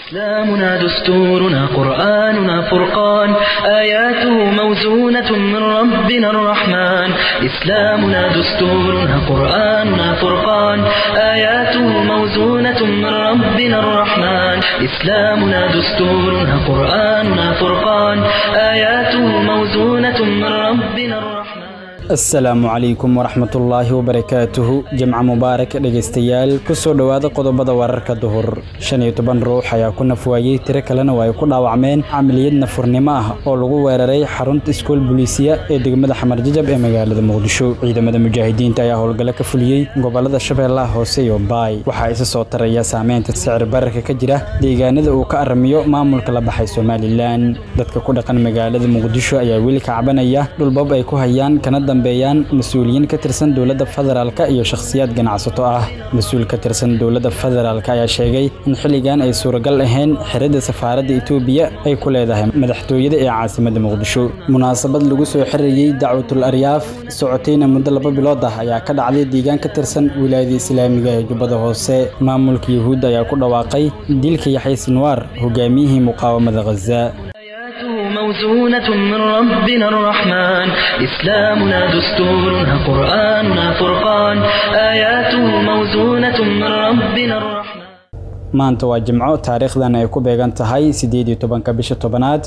إسلامنا دستورنا قرآننا فرقان آياته موزونة من ربنا الرحمن إسلامنا دستورنا قرآننا فرقان آياته موزونة من ربنا الرحمن إسلامنا دستورنا قرآننا فرقان آياته موزونة من ربنا الرحمن السلام عليكم ورحمة الله وبركاته جمع مبارك dhageystayaal kusoo dhawaada qodobada wararka duhur 15 ruux ayaa ku nafwaayay tiro kalena way ku dhaawacmeen amaliyad nafurnimo ah oo lagu weeraray xarunta iskool booliisiya ee degmada Xamar Jajab ee magaalada Muqdisho ciidamada mujaahidiinta ayaa howlgalo ka fuliyay gobolada Shabeellaha Hoose iyo Baay waxa ay soo taraya saameynta sicir bararka ka jira deegaanada uu ka aramiyo maamulka la baxay Soomaaliland dadka ku dhaqan magaalada Muqdisho ayaa weli ka cabanaya dhulbab ay ku hayaan kanada بيان مسؤولين كترسن دولة فدرالك iyo shakhsiyaad ganacsato ah mas'uul ka tirsan dawladda federaalka ayaa sheegay in xilligan ay suuragal ahayn xirida safaaradda Itoobiya ay ku leedahay madaxtooyada ee caasimadda Muqdisho munaasabad lagu soo xiriyay dacwatul aryaaf socotayna muddo 2 bilood ah ayaa ka dhacday deegaan ka tirsan wilaayada islaamiga ee Jubbada Hoose maamulka Yahuud ayaa ku dhawaaqay dilka Yaxya Sinwar hogaamiyihii muqaawamada Gaza موزونة من ربنا الرحمن إسلامنا دستورنا قرآننا فرقان آياته موزونة من ربنا الرحمن maanta waa jimco taariikhdan ay ku beegan tahay 18 bisha tobanaad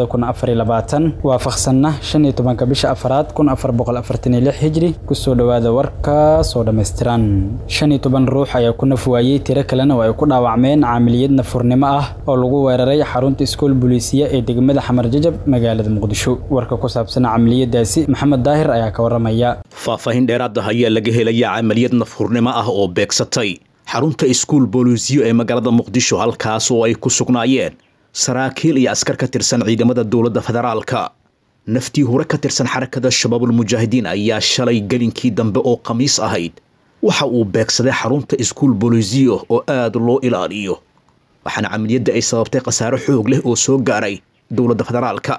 2024 waafaqsanna 15 bisha afraad 1446 hijri ku soo dhawaada warka soo dhameystiran 15 ruux ayaa ku nafwaayay tiro kalena oo ay ku dhaawacmeen amaliyad nafurnimo ah oo lagu weeraray xarunta iskool booliisiya ee degmada Xamar Jajab magaalada Muqdisho warka ku saabsan amaliyadaasi Maxamed Daahir ayaa ka waramaya faahfaahin dheeraad ah ayaa laga helay amaliyad nafurnimo ah oo beegsatay xarunta iskool booliisiyo ee magaalada Muqdisho halkaas oo ay ku sugnaayeen saraakiil iyo askar ka tirsan ciidamada dawladda federaalka naftii hore ka tirsan xarakada shabaabul mujaahidiin ayaa shalay galinkii dambe oo khamiis ahayd waxa uu beegsaday xarunta iskool booliisiyo oo aad loo ilaaliyo waxaana amaliyada ay sababtay khasaare xoog leh oo soo gaaray dawladda federaalka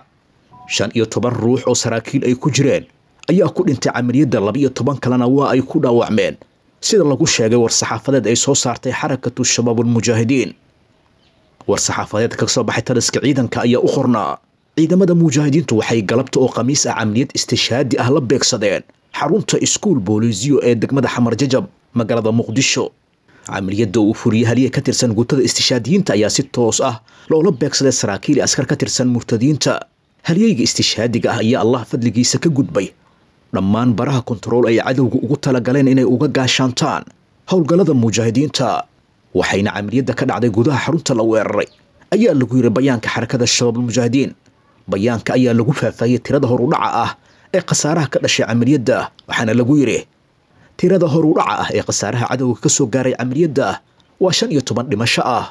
15 ruux oo saraakiil ay ku jireen ayaa ku dhintay amaliyada 12 kalena waa ay ku dhaawacmeen sida lagu sheegay war-saxaafadeed ay soo saartay xarakatu shabaabul mujaahidiin war-saxaafadeed ka soo baxay taliska ciidanka ayaa u qornaa ciidamada mujaahidiintu waxay galabta oo khamiis ah amaliyad istishaadi ah la beegsadeen xarunta iskool booliisiyo ee degmada Xamar Jajab magaalada Muqdisho amaliyada uu furiyay haliye ka tirsan guutada istishaadiyiinta ayaa si toos ah loola beegsaday saraakiil askar ka tirsan murtadiinta haliyeyga istishaadiga ah ayaa Allah fadligiisa ka gudbay dhammaan baraha control ay cadawga ugu tala galeen inay uga gaashaantaan howlgalada mujaahidiinta waxayna amaliyada ka dhacday gudaha xarunta la weeraray ayaa lagu yiri bayaanka xarakada shabaabul mujaahidiin bayaanka ayaa lagu faafayay tirada hor u dhaca ah ee khasaaraha ka dhashay amaliyada waxaana lagu yiri tirada hor u dhaca ah ee khasaaraha cadawga ka soo gaaray amaliyada waa 15 dhimasho ah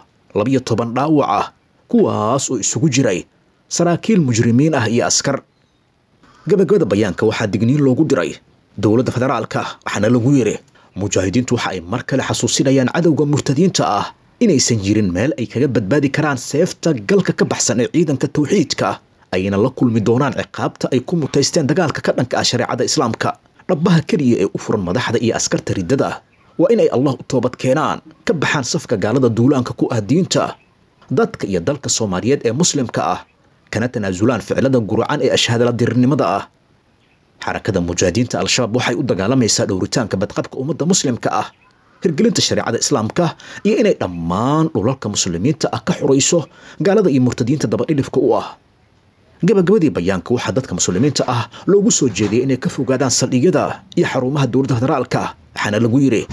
12 dhaawac ah kuwaas oo isugu jiray saraakiil mujrimiin ah iyo askar gabagabada bayaanka waxaa digniin loogu diray dawladda federaalka waxaana lagu yiri mujaahidiintu waxa ay mar kale xasuusinayaan cadawga murtadiinta ah inaysan jirin meel ay kaga badbaadi karaan seefta galka ka baxsan ee ciidanka tawxiidka ayna la kulmi doonaan ciqaabta ay ku mutaysteen dagaalka ka dhanka ah shariicada islaamka dhabaha kaliya ee u furan madaxda iyo askarta ridada waa inay Allah u toobad keenaan ka baxaan safka gaalada duulaanka ku ah diinta dadka iyo dalka Soomaaliyeed ee muslimka ah kana tanaazulaan ficilada guraan ee ashhaadala dirirnimada ah xarakada mujaahidiinta al-shabaab waxay u dagaalamaysaa dhowritaanka badqabka ummadda muslimka ah hirgelinta shariicada islaamka iyo inay dhammaan dhulalka muslimiinta ah ka xurayso gaalada iyo murtadiinta daba dhilifka u ah gabagabadii bayaanka waxaa dadka muslimiinta ah loogu soo jeediyay inay ka fogaadaan saldhigyada iyo xarumaha dawladda federaalka waxaana lagu yiri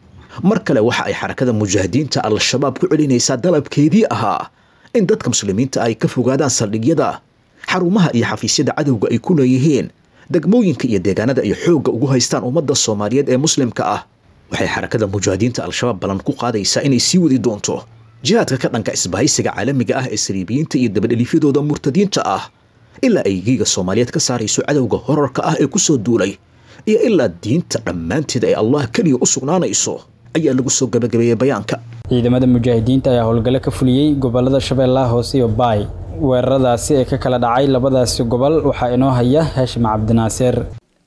mar kale waxa ay xarakada mujaahidiinta al-shabaab ku celinaysaa dalabkeedii ahaa in dadka muslimiinta ay ka fogaadaan saldhigyada xarumaha iyo xafiisyada cadawga ay ku leeyihiin degmooyinka iyo deegaanada ay xoogga ugu haystaan ummadda Soomaaliyeed ee muslimka ah waxay xarakada mujaahidiinta al-shabaab balan ku qaadaysaa inay sii wadi doonto jihaadka ka dhanka isbahaysiga caalamiga ah ee sariibiyiinta iyo dabadhelifyadooda murtadiinta ah ilaa ay giiga Soomaaliyeed ka saarayso cadawga horarka ah ee ku soo duulay iyo ilaa diinta dhammaanteed ay Allah kaliya u sugnaanayso ayaa lagu soo gabagabeeyay bayaanka ciidamada mujaahidiinta ayaa howlgalo ka fuliyay gobolada Shabeellaha Hoose iyo Baay weeraradaasi ee ka kala dhacay labadaasi gobol waxa inoo haya Hashim Cabdinaasir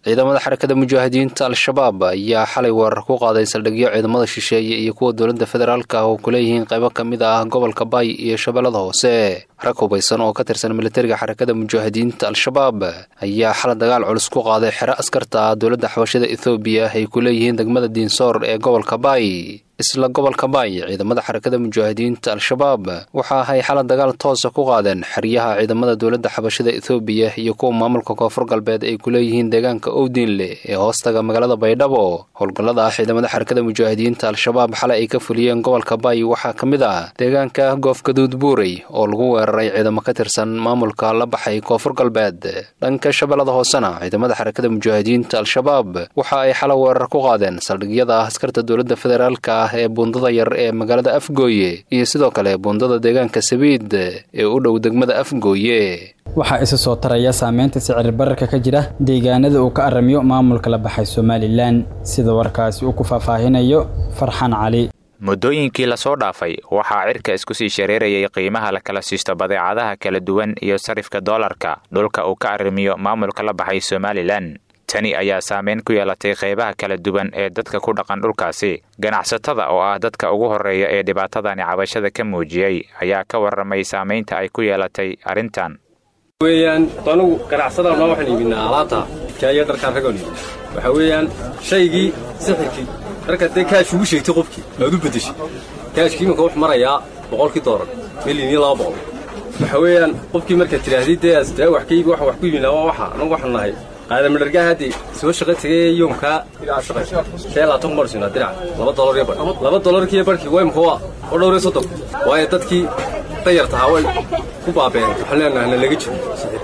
ciidamada xarakada mujaahidiinta al-shabaab ayaa xalay weerar ku qaaday saldhigyo ciidamada shisheeye iyo kuwa dowladda federaalka ah oo ku leeyihiin qaybo ka mid ah gobolka Bay iyo Shabeellada Hoose. Rag hubeysan oo ka tirsan militariga xarakada mujaahidiinta al-shabaab ayaa xalay dagaal culus ku qaaday xero askarta dowladda xabashada Itoobiya ay ku leeyihiin degmada Dinsor ee gobolka Bay. isla gobolka Bay ciidamada xarakada mujaahidiinta al-shabaab waxa ay xalay dagaal toos ah ku qaadeen xeryaha ciidamada dowladda xabashada Itoobiya iyo kuwa maamulka koonfur galbeed ay ku leeyihiin deegaanka Owdinle ee hoostaga magaalada Baydhabo. Howlgallada ciidamada xarakada mujaahidiinta al-shabaab xalay ay ka fuliyeen gobolka Bay waxaa ka mid ah deegaanka Goofgaduud Buurey oo lagu weeraray ciidamo ka tirsan maamulka la baxay koonfur galbeed. dhanka Shabeellada Hoosena ciidamada xarakada mujaahidiinta al-shabaab waxa ay xalay weerar ku qaadeen saldhigyada askarta dowladda federaalka ee buundada yar ee magaalada Afgooye iyo sidoo kale buundada deegaanka Sabiid ee u dhow degmada Afgooye. waxaa isa soo taraya saameynta sicir bararka ka jira deegaanada uu ka aramiyo maamulka la baxay Somaliland sida warkaasi uu ku faahfaahinayo Farxan Cali. muddooyinkii la soo dhaafay waxaa cirka isku sii shareerayay qiimaha la kala siisto badeecadaha kala duwan iyo sarifka dollarka dhulka uu ka aramiyo maamulka la baxay Somaliland. tani ayaa saameyn ku yeelatay qaybaha kala duwan ee dadka ku dhaqan dhulkaasi. ganacsatada oo ah dadka ugu horeeya ee dhibaatadani cabashada ka muujiyay ayaa ka warramay saameynta ay ku yeelatay arrintan. weeyaan anigu ganacsatada ma waxaan iibinaa alaabta kaayo dharkaan ragoon waxa weeyaan shaygii sixirkii marka dee kaash ugu sheegtay qofkii aad u bedeshay kaashkii marka wax marayaa $100 milyan iyo 200 waxa weeyaan qofkii marka tiraahdii dee astaa wax ka iibi wax ku iibinaa waa waxa anagu waxaan nahay aadam dhargaa hadii soo shaqo tagay yoomka ilaa shaqo sheela tan marsina dirac $2 iyo bar $2 kii barkii way maxaa oo dhowr iyo 30 way dadkii tayartaa way ku baabeen waxaan laga jiro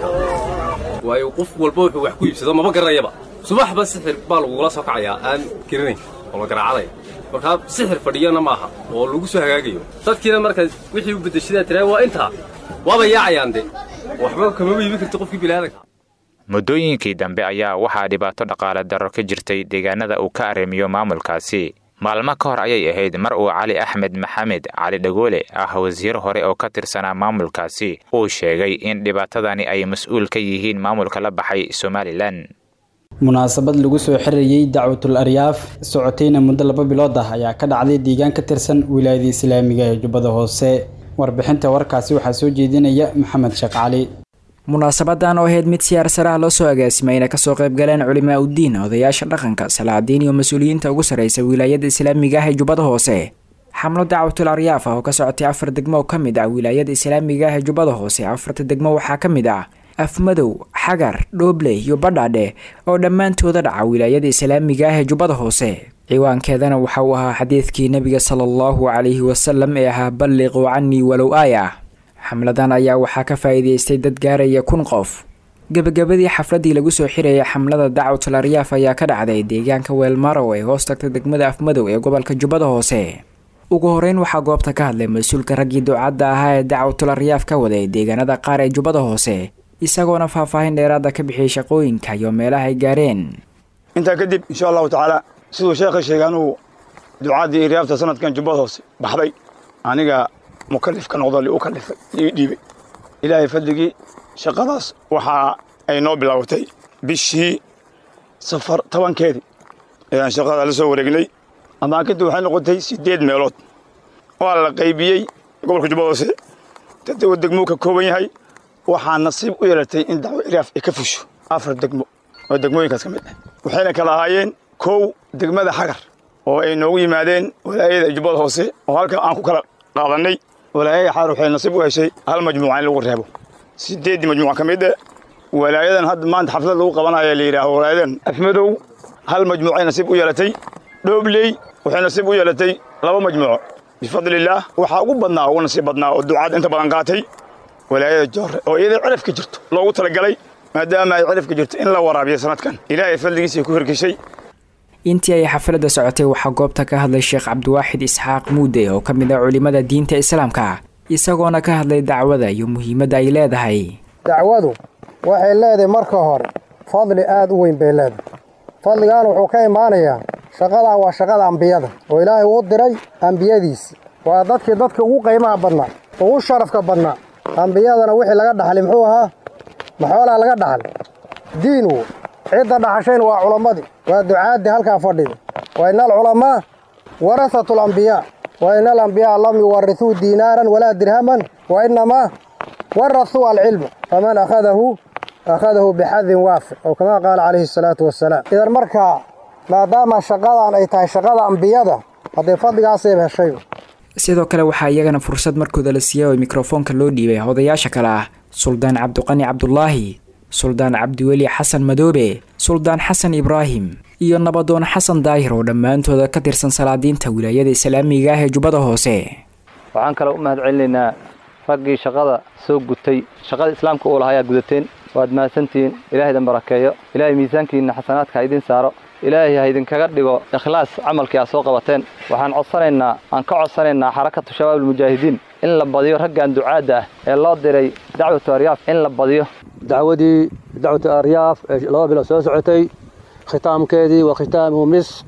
way qof walba wuxuu wax ku iibsado ma garanayaba subaxba sixir baa lagu la soo kacayaa aan kirinayn oo la garaacay marka sixir fadhiyana maaha oo lagu soo hagaagayo dadkiina marka wixii u bedeshada tiray waa inta waaba yaacayande waxba kama iibin karto qofkii bilaadanka. muddooyinkii dambe ayaa waxaa dhibaato dhaqaale darro ka jirtay deegaanada uu ka aramiyo maamulkaasi. maalmo ka hor ayay ahayd mar uu Cali Axmed Maxamed Cali Dhagoole ah wasiir hore oo ka tirsanaa maamulkaasi uu sheegay in dhibaatadani ay mas'uul ka yihiin maamulka la baxay Somaliland. munaasabad lagu soo xiriyay dacwatul aryaaf socotayna muddo 2 bilood ah ayaa ka dhacday deegaan ka tirsan wilaayada Islaamiga ee Jubbada Hoose. warbixinta warkaasi waxaa soo jeedinaya Maxamed Sheekh Cali. munaasabadan oo ahayd mid siyaasaraha loo soo agaasimay ka soo qayb galeen culimaa u diin odayaasha dhaqanka salaadiin iyo mas'uuliyiinta ugu sareysa wilaayada Islaamiga ee Jubbada Hoose. xamlo dacwatul aryaaf oo ka socotay 4 degmo oo kamid ah wilaayada Islaamiga ee Jubbada Hoose. 4 degmo waxaa kamid ah Afmadow, Xagar, Dooble iyo Badhaadhe oo dhammaantooda dhaca wilaayada Islaamiga ee Jubbada Hoose. ciwaankeedana waxa uu ahaa xadiidkii Nabiga sallallahu alayhi wasallam ee ahaa balliqu anni walaw aaya. xamladan ayaa waxaa ka faa'iideystay dad gaaraya 1,000 qof. gabagabadii xafladii lagu soo xirayay xamlada dacwatul aryaaf ayaa ka dhacday deegaanka Weelmaro ee hoos tagta degmada Afmadow ee gobolka Jubbada Hoose. ugu horeyn waxaa goobta ka hadlay mas'uulka raggii ducada ahaa ee dacwatul aryaaf ka waday deegaanada qaar ee Jubbada Hoose isagoona faahfaahin dheeraad ah ka bixiyay shaqooyinka iyo meelaha ay gaareen. inta kadib insha Allah ta'ala sidoo sheekha sheeganu ducadii aryaafta sanadkan Jubbada Hoose baxday aniga mukallaf ka noqdo li u kallifay dhiibay ilaahay fadligii shaqadaas waxa ay noo bilowday bishii safar 10keedii ee shaqada la soo wareegnay ama kadib waxay noqotay 8 meelood oo la qaybiyay gobolka Jubbada Hoose dadka degmo ka kooban yahay waxaa nasiib u yeelatay in dacwo aryaaf ay ka fusho 4 degmo oo degmooyinkaas ka mid ah waxayna kala ahaayeen 1 degmada Xagar oo ay noogu yimaadeen walaayada Jubbada Hoose oo halka aan ku kala qaadanay walaayada Xagar waxay nasiib u heshay hal majmuuc in lagu reebo 8 majmuuc ka mid ah walaayadan hadda maanta xaflad lagu qabanayo leeyahay walaayadan Afmadow hal majmuuc ay nasiib u yeelatay Doobley waxay nasiib u yeelatay 2 majmuuc bifadlillah waxa ugu badnaa oo nasiib badnaa oo ducada inta badan qaatay walaayada Joorre oo iyada cirif ka jirto loogu talagalay maadaama ay cirif ka jirto in la waraabiyo sanadkan ilaahay fadligiisa ku hirgashay. intii ay xafladda socotay waxaa goobta ka hadlay Sheekh Cabdiwaaxid Isxaaq Muude oo kamid ah culimada diinta Islaamka isagoona ka hadlay dacwada iyo muhiimadda ay leedahay. dacwadu waxay leedahay marka hore fadli aad u weyn bay leedahay. fadligan wuxuu ka imaanayaa shaqada waa shaqada ambiyada oo Ilaahay uu diray ambiyadiisa waa dadka ugu qiimaha badnaa ugu sharafka badnaa. ambiyadana wixii laga dhaxlay muxuu ahaa maxoolaa laga dhaxlay diinu cidda dhaxasheen waa culammadii waa ducaadii halkaa fadhida wa ina alculamaa warasatu alambiyaa wa ina alambiyaa lam yuwarithuu diinaaran walaa dirhaman wa inamaa warasuu alcilma faman akhadahu bixadin waafiq oo kama qaala calayhi salaatu wassalaam idan markaa maadaama shaqadan ay tahay shaqada ambiyada haddee fadligaasayba heshay sidoo kale waxaa iyagana fursad markooda la siiyay oo mikrofoonka loo dhiibay odayaasha kale ah suldaan cabdiqani cabdulaahi suldaan cabdiweli xasan madoobe suldaan xasan ibraahim iyo nabadoon xasan daahir oo dhammaantooda ka tirsan salaadiinta wilaayada islaamiga ah ee jubbada hoose waxaan kale u mahad celinaynaa raggii shaqada soo gutay shaqada islaamka uu lahaa ayaa gudateen waad mahadsantihiin ilaahay idin barakeeyo ilaahay miisaankiina xasanaadka ha idin saaro ilaahay ha idinkaga dhigo ikhlaas camalkii aad soo qabateen waxaan codsanaynaa xarakatu shabaab almujaahidiin in la badiyo raggan ducaadda ah ee loo diray dacwatu aryaaf in la badiyo dacwadii dacwatu aryaaf ee 2 bilood soo socotay khitaamkeedii waa khitaamu misk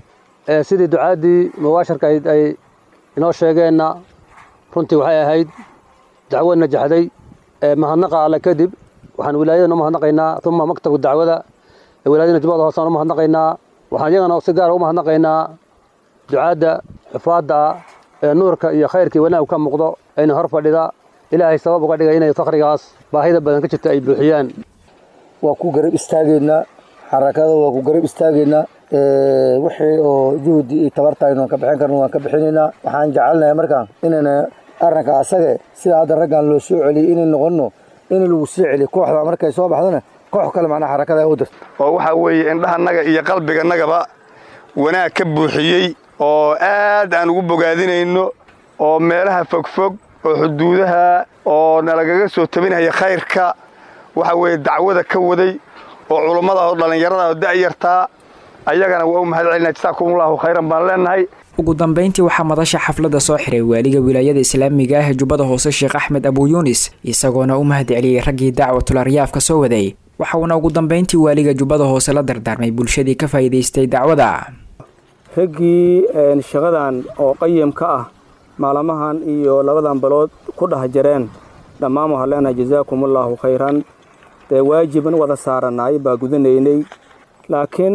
sidii ducaadii mubaasharka ay inoo sheegeenna runtii waxay ahayd dacwo najaxday mahadnaqa alle kadib waxaan wilaayadana u mahadnaqaynaa uma maktabka dacwada wilaayadana jubbada hoose aan u mahadnaqaynaa waxaan iyagana si gaar ah u mahadnaqaynaa ducaadda xufaadda ee nuurka iyo khayrkii wanaag ka muuqdo ayna hor fadhida ilaahay sabab uga dhigay inay faqrigaas baahida badan ka jirta ay buuxiyaan waa ku garab istaageynaa xarakada waa ku garab istaageynaa wixii oo juhdi iyo tabartaynu ka bixin karno waan ka bixinaynaa waxaan jecelnahay markaan inayna arrinka asaga sida hadda raggan loo soo celiyay inay noqono in lagu soo celiyo kooxda markay soo baxdana koox kale macnaha xarakada u dirto oo waxa weeye indhahanaga iyo qalbiganagaba wanaag ka buuxiyey oo aad aan ugu bogaadinayno oo meelaha fogfog oo xuduudaha oo nalagaga soo tabinaya khayrka waxa weeye dacwada ka waday oo culummada oo dhalinyarada oo da'yartaa ayagana waa u mahad celinaa jasaakumullahu khayran baan leenahay ugu dambeyntii waxaa madasha xafladda soo xiray waaliga wilaayada islaamiga ah ee jubbada hoose sheekh axmed abu yuunis isagoona u mahad celiyey raggii dacwatul aryaaf ka soo waday waxauna ugu dambeyntii waaliga jubbada hoose la dardaarmay bulshadii ka faa'iidaystay dacwada raggii shaqadan oo qayimka ah maalmahan iyo labadan bilood ku dhex jireen dhammaan waxaan leenahay jasaakumullahu khayran dee waajiban wada saaranaay baa gudanaynay laakiin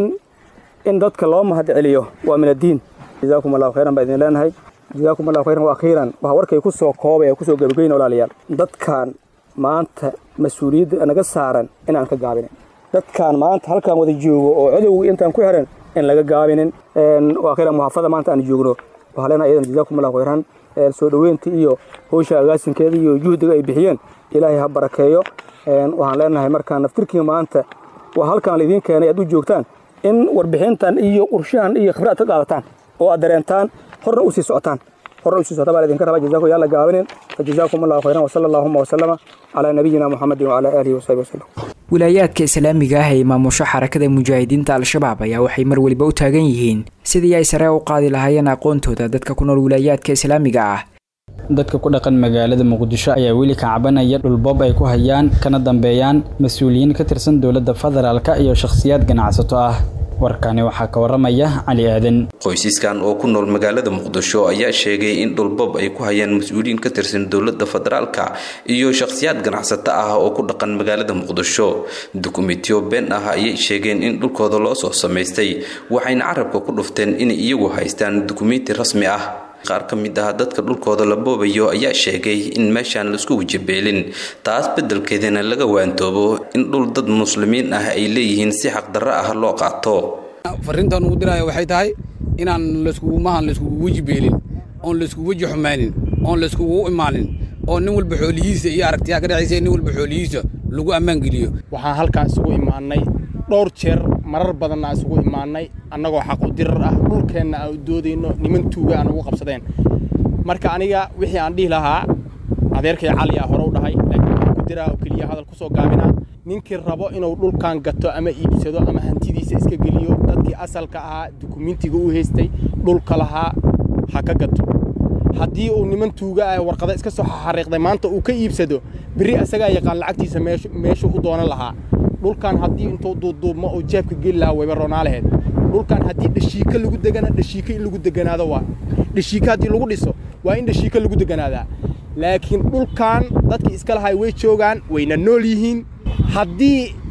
in dadka loo mahad celiyo waa min addiin jasaakumullahu khayran baa idin leenahay jasaakumullahu khayran wa akhiiran waxa warkay ku soo koobay ku soo gabagayn walaalayaal dadkan maanta mas'uuliyadda naga saaran inaan ka gaabinin dadkan maanta halkaan wada joogo oo cadowga intaan ku xiran in laga gaabinin waa akhiiran muhaafada maanta aan joogno waxaan leenahay idan jasaakumullahu khayran soo dhaweynta iyo howsha agaasinkeeda iyo juhdiga ay bixiyeen ilaahay ha barakeeyo waxaan leenahay markaan naftirkii maanta waa halkaan laydin keenay aad u joogtaan in warbixintan iyo qorshahan iyo khibrad ka qaadataan oo aad dareentaan horna u sii socotaan baa idinka rabaa jazaakum yaa la gaabinin fajazaakumullahu khayran wa sallallahu wa sallama ala nabiyyina muhammadin wa ala alihi wa sahbihi wasallam wilaayaadka islaamiga ah ee maamusho xarakada mujaahidiinta al-shabaab ayaa waxay mar waliba u taagan yihiin sidii ay sare u qaadi lahaayeen aqoontooda dadka ku nool wilaayaadka islaamiga ah dadka ku dhaqan magaalada muqdisho ayaa weli ka cabanaya dhulboob ay ku hayaan kana dambeeyaan mas'uuliyiin ka tirsan dowladda federaalka iyo shakhsiyaad ganacsato ah warkani waxaa ka waramaya cali aadan qoysaskan oo ku nool magaalada muqdisho ayaa sheegay in dhulboob ay ku hayaan mas'uuliyiin ka tirsan dowladda federaalka iyo shakhsiyaad ganacsato ah oo ku dhaqan magaalada muqdisho dukumeentiyo been ah ayay sheegeen in dhulkooda loo soo samaystay waxayna carabka ku dhufteen inay iyagu haystaan dukumeenti rasmi ah qaar ka mid ah dadka dhulkooda la boobayo ayaa sheegay in meeshaan la isku wajibeelin taas beddelkeedana laga waantoobo in dhul dad muslimiin ah ay leeyihiin si xaq darro ah loo qaato fariintan ugu diraayo waxay tahay inaan laiskugu wajibeelin oon laisku waji xumaanin oon laiskugu imaanin oo nin walba xoolihiisa iyo aragtiyaha ka dhacaysa nin walba xoolihiisa lagu ammaan geliyo waxaan halkaan isugu imaanay dhowr jeer marar badanna isugu imaanay annagoo xaq u dirar ah dhulkeenna aan u doodayno niman tuuga aan ugu qabsadeen marka aniga wixii aan dhihi lahaa adeerkay cali ah hore u dhahay laakiin waxaan ku diraa oo keliya hadal ku soo gaabinaa ninkii rabo inuu dhulkan gato ama iibsado ama hantidiisa iska geliyo dadkii asalka ahaa dukumentiga u haystay dhulka lahaa ha ka gato haddii uu niman tuuga ah warqada iska soo xariiqday maanta uu ka iibsado biri asagaa yaqaan lacagtiisa meeshu u doonan lahaa dhulkan haddii intuu duuduubmo oo jeebka geli lahaa wayba roonaalaheed dhulkan haddii dhashiika lagu degana dhashiika in lagu deganaado waa dhashiika haddii lagu dhiso waa in dhashiika lagu deganaadaa laakiin dhulkan dadkii iska lahay way joogaan wayna nool yihiin haddii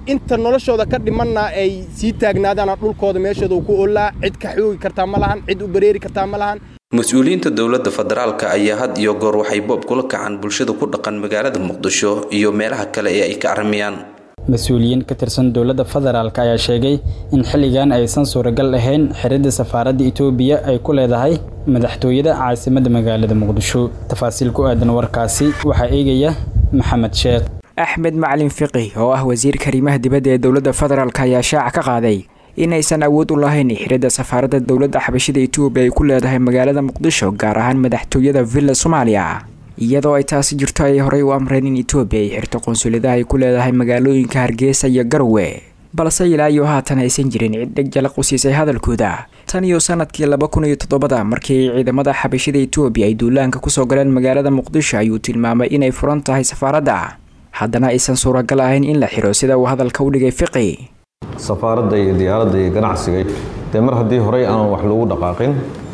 inta noloshooda ka dhimanna ay sii taagnaadaan dhulkooda meeshooda ku oolaa cid ka xoogi kartaa ma lahan cid u bareeri kartaa ma lahan mas-uuliyiinta dowladda federaalka ayaa had iyo goor waxay boob kula kacaan bulshada ku dhaqan magaalada muqdisho iyo meelaha kale ee ay ka armiyaan mas-uuliyiin ka tirsan dowladda federaalka ayaa sheegay in xilligan aysan suuragal ahayn xiridda safaaradda Itoobiya ay ku leedahay madaxtooyada caasimadda magaalada muqdisho tafaasiil ku aadan warkaasi waxa eegaya maxamed sheekh axmed macalin fiqi oo ah wasiirka arrimaha dibadda ee dowladda federaalka ayaa shaaca ka qaaday inaysan awood u lahayn xiridda safaaradda dowladda xabashida Itoobiya ay ku leedahay magaalada muqdisho gaar ahaan madaxtooyada Villa Soomaaliya iyadoo ay taasi jirto ay horey u amreen in Itoobiya ay xirto qonsuliyadaha ay ku leedahay magaalooyinka Hargeysa iyo Garowe balse ilaa iyo haatan aysan jirin cid dhag u siisay hadalkooda tan iyo sanadkii 2007 markii ciidamada xabashida Itoobiya ay duulaanka ku soo galeen magaalada muqdisho ayuu tilmaamay inay furan tahay safaaradda haddana aysan suuragal ahayn in la xiro sida uu hadalka u dhigay fiqi safaaradda iyo diyaaradda iyo ganacsiga mar haddii horey aan wax lagu dhaqaaqin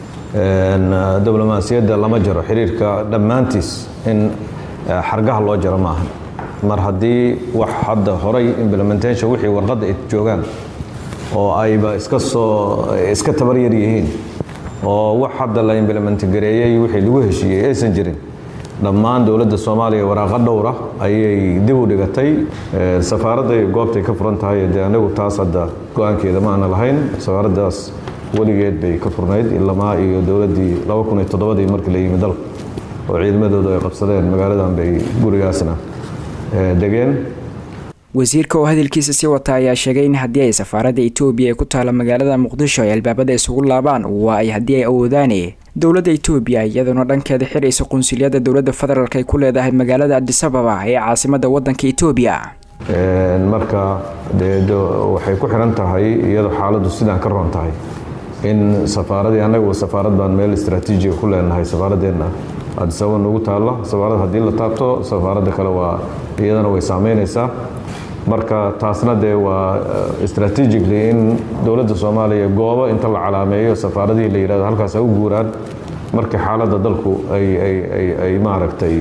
diblomaasiyadda lama jaro xiriirka dhammaantiis in xargaha loo jaro maaha mar haddii wax hadda horey implementation wixii warqadda ay joogaan oo ayba iska tabar yar yihiin oo wax hadda la implement gareeyay wixii lagu heshiiyey aysan jirin dhammaan dowladda Soomaaliya waraqo dhowra ayay dib u dhigatay safaaradda goobtay ka furan tahay anagu taas hadda go'aankeeda ma aan lahayn safaaraddaas waligeed bay ka furnayd ilaa iyo dowladii 2007 markii la yimid dalka oo ciidamadoodu ay qabsadeen magaaladan bay gurigaasna degeen wasiirka oo hadalkiisa si wata ayaa sheegay in haddii ay safaaradda Itoobiya ay ku taala magaalada muqdisho ay albaabada isugu laabaan waa ay haddii ay awoodaan dowladda Itoobiya iyaduna dhankeeda xirayso qonsuliyadda dowladda federaalka ay ku leedahay magaalada Addis Ababa ee caasimadda waddanka Itoobiya marka waxay ku xiran tahay iyadoo xaaladdu sidaan ka roon tahay in safaaradii anagu safaarad baan meel istiraatiiji ku leenahay safaaraddeena Addis Ababa nagu taalo safaarad haddii la taabto safaaradda kale waa iyadana way saameynaysaa marka taasna waa strategically in dowladda Soomaaliya goobo inta la calaameeyo safaaradii la yiraahdo halkaas ay u guuraan markii xaaladda dalku ay maaragtay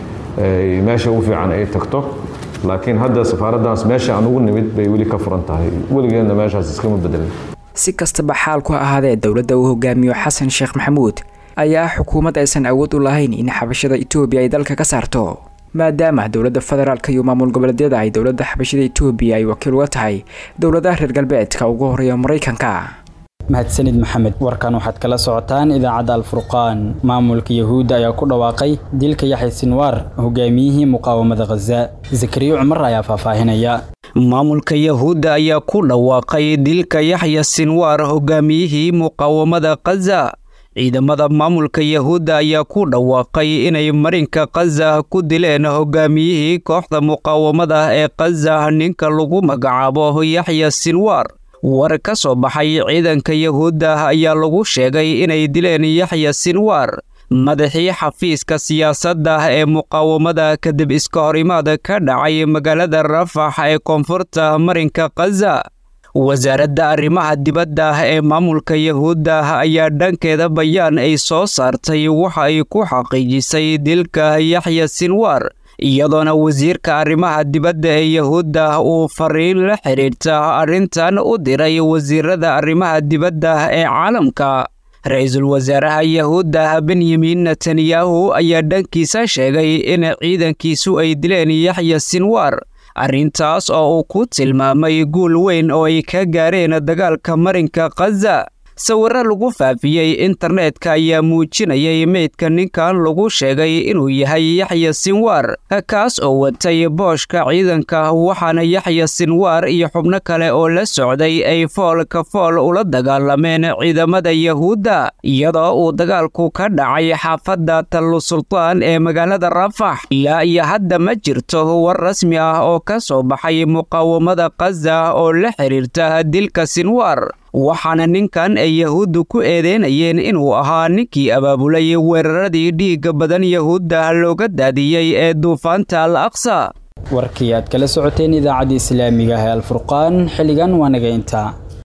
meesha u fiican ay tagto laakiin hadda safaaraddaas meesha aan ugu nimid bay weli ka furan tahay weligeedna meeshaas iskama bedelin si kastaba xaalku ahaadee dowladda uu hogaamiyo Xasan Sheekh Maxamuud ayaa xukuumad aysan awood u lahayn in xabashada Itoobiya ay dalka ka saarto maadaama dowladda federaalka iyo maamul goboleedyada ay dowladda xabashida Itoobiya ay wakiil uga tahay dowladaha reer galbeedka ugu horeeya Mareykanka mahadsanid maxamed warkan waxaad kala socotaan idaacadda Al-Furqaan maamulka Yahuuda ayaa ku dhawaaqay dilka Yaxya Sinwar hogaamiyihii muqaawamada Gaza Zakariya Umar ayaa faahfaahinaya maamulka Yahuuda ayaa ku dhawaaqay dilka Yaxya Sinwar hogaamiyihii muqaawamada Gaza ciidamada maamulka Yahuuda ayaa ku dhawaaqay inay marinka Gaza ku dileen hogaamiyihii kooxda muqaawamada ee Gaza ninka lagu magacaabo Yaxya Sinwar war ka soo baxay ciidanka Yahuuda ayaa lagu sheegay inay dileen Yaxya Sinwar madaxii xafiiska siyaasadda ee muqaawamada kadib iska horimaad ka dhacay magaalada Rafax ee koonfurta marinka Gaza wasaaradda arrimaha dibadda ee maamulka Yahuuda ayaa dhankeeda bayaan ay soo saartay waxa ay ku xaqiijisay dilka Yaxya Sinwar iyadoona wasiirka arrimaha dibadda ee Yahuuda uu fariin la xiriirta arrintan u diray wasiirada arrimaha dibadda ee caalamka ra'iisul wasaaraha Yahuuda Benjamin Netanyahu ayaa dhankiisa sheegay in ciidankiisu ay dileen Yaxya Sinwar arrintaas oo uu ku tilmaamay guul weyn oo ay ka gaareen dagaalka marinka Gaza sawirro lagu faafiyay internetka ayaa muujinayay meydka ninkan lagu sheegay inuu yahay Yaxya Sinwar kaas oo watay booshka ciidanka waxaana Yaxya Sinwar iyo xubno kale oo la socday ay fool ka fool ula dagaalameen ciidamada Yahuuda iyadoo uu dagaalku ka dhacay xaafadda Tal Sultan ee magaalada Rafax ilaa iyo hadda ma jirto war rasmi ah oo ka soo baxay muqaawamada Gaza oo la xiriirta dilka Sinwar waxaana ninkan ay Yahuudu ku eedeynayeen inuu ahaa ninkii abaabulay weeraradii dhiigga badan Yahuuda looga daadiyay ee duufaanta Al-Aqsa warkii aad kala socoteen idaacadda Islaamiga ee Al-Furqaan xiligan waa naga inta